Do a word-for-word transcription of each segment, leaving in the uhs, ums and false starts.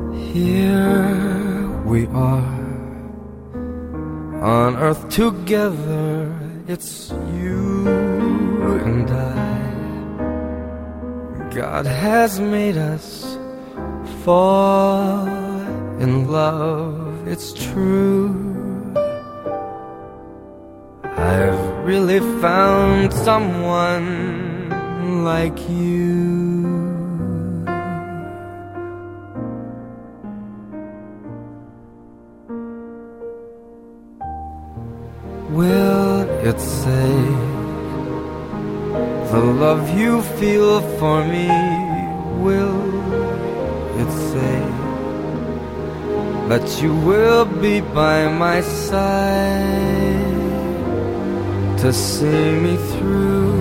Here we are on earth together. It's you and I. God has made us fall in love, it's true. I've really found someone like you. Will it say the love you feel for me? Will it say that you will be by my side to see me through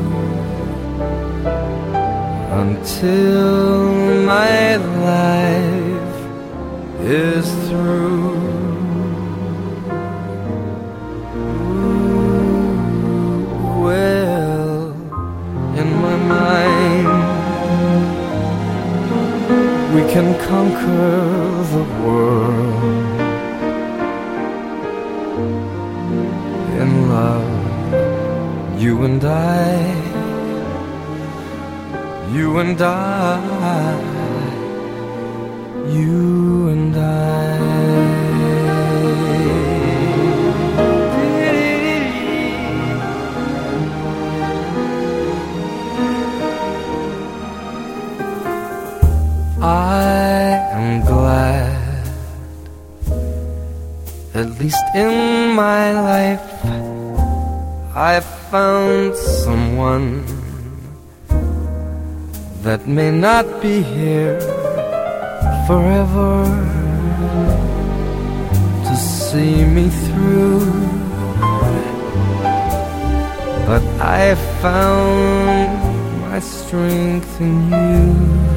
until my life is through? Well, in my mind, we can conquer the world. In love, you and I, you and I, you and I. I am glad, at least in my life, I found someone that may not be here forever to see me through, but I found my strength in you.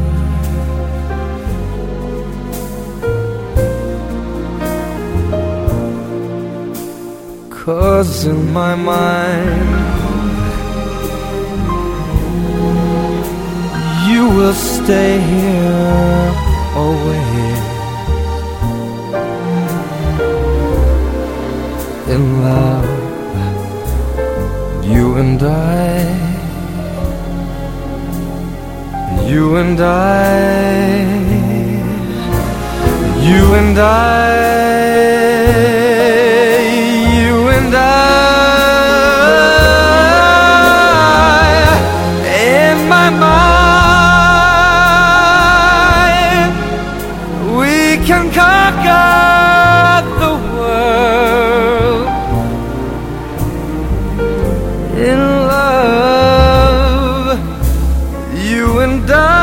'Cause in my mind, you will stay here always. In love, you and I, you and I, you and I, you and I, in my mind, we can conquer the world. In love, you and I.